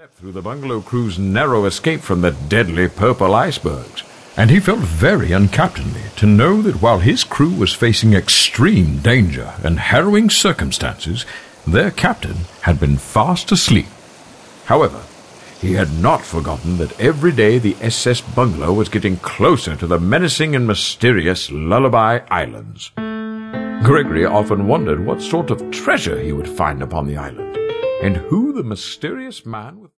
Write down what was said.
through the bungalow crew's narrow escape from the deadly purple icebergs, and he felt very uncaptainly to know that while his crew was facing extreme danger and harrowing circumstances, their captain had been fast asleep. However, he had not forgotten that every day the SS Bungalow was getting closer to the menacing and mysterious Lullaby Islands. Gregory often wondered what sort of treasure he would find upon the island, and who the mysterious man with